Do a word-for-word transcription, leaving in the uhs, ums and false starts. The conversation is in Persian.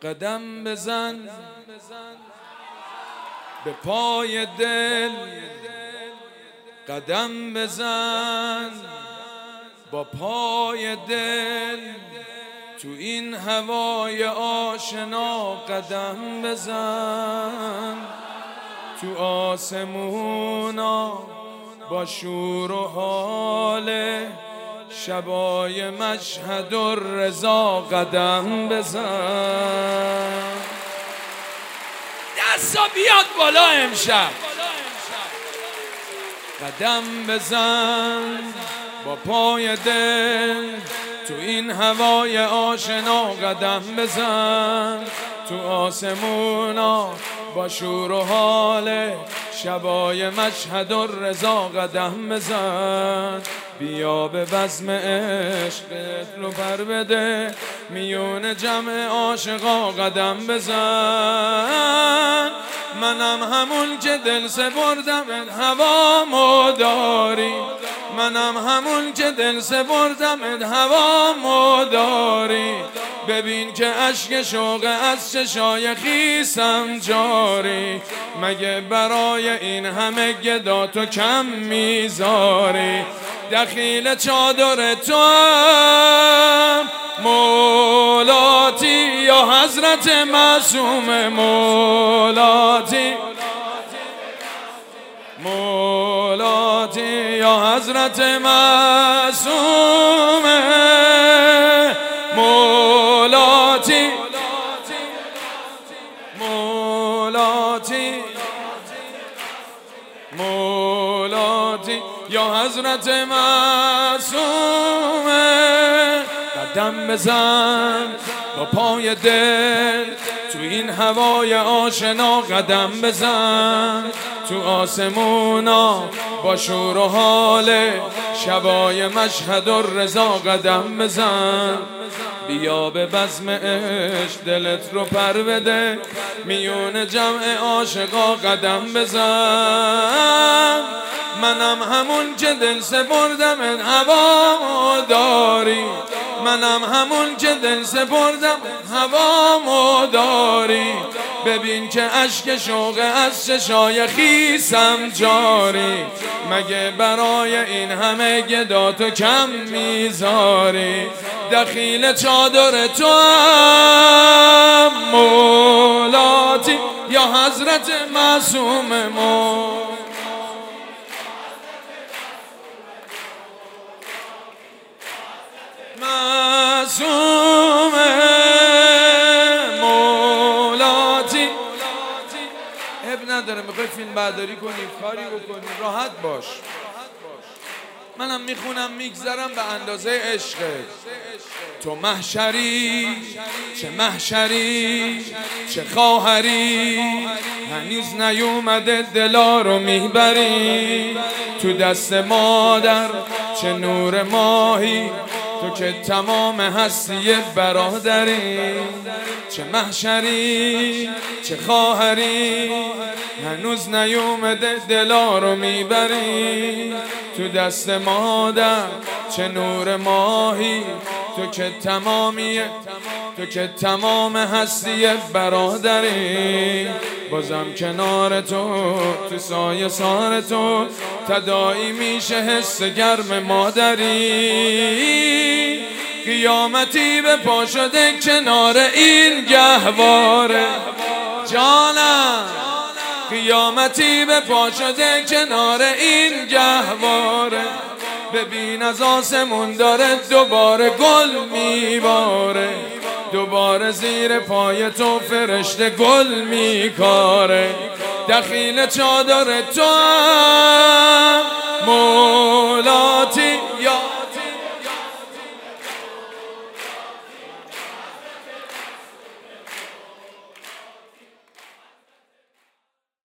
قدم بزن به پای دل، قدم بزن با پای دل تو این هوای آشنا، قدم بزن تو آسمونا با شور و حال شبای مشهد الرضا، قدم بزن. دستا بیاد بالا امشب، قدم بزن با پای دل تو این هوای آشنا، قدم بزن تو آسمونا با شور و حال شبای مشهد الرضا، قدم بزن. بیا به بزم عشقت رو پر بده میون جمع عاشقا، قدم بزن. منم همون که دل سپردم هوامو داری، منم همون که دل سپردم هوامو داری. ببین که اشک شوق از چشای خیسم جاری، مگه برای این همه گدا تو کم میذاری؟ دخیل چادر تو هم مولاتی یا حضرت معصوم مولاتی، مولاتی یا حضرت معصوم مولاتی، مولاتی مولاتی یا حضرت معصوم. قدم بزن با پای دل تو این هوای آشنا، قدم بزن تو آسمونا با شور و حال شبای مشهد الرضا، قدم بزن. بیا به بزم عشق دلت رو پر بده میون جمع عاشقا، قدم بزن. منم همون که دل سپردم هوامو داری، منم همون که دل سپردم هوامو داری. ببین که اشک شوق از چشای خیسم جاری، مگه برای این همه گدا تو کم میذاری؟ دخیل چادر تو هم مولاتی یا حضرت معصوم مو معصوم مولاتی. اب نداره میخوای فیلم برداری کنی کاری بکنی راحت باش، منم میخونم میگذرم به اندازه عشقت. تو محشری چه محشری چه خواهری، هنوز نیومده دلا رو میبری. تو دست مادر چه نور ماهی، تو که تمام هستی برادری. چه محشری چه خواهری، هنوز نیومده دلا رو میبری. تو دست مادر چه نور ماهی، تو که تمامیه، تو که تمام هستی برادری. بازم کنار تو تو سایه سار تو تداعی میشه حس گرم مادری. قیامتی به پا شده کنار این گهواره جانم، قیامتی به پا شده کنار این گهواره. ببین از آسمون داره دوباره گل میباره، دوباره زیر پای تو فرشته گل میکاره. دخیل چادر تو هم مولاتی